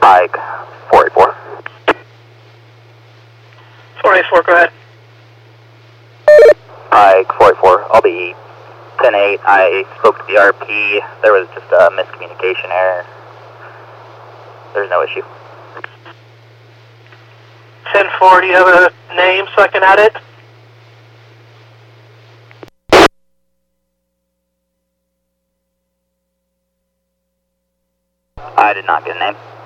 Ike 484. 484, go ahead. Ike 484, I'll be 10-8. I spoke to the RP. There was just a miscommunication error. There's no issue. 10-4, do you have a name so I can add it? I did not get a name.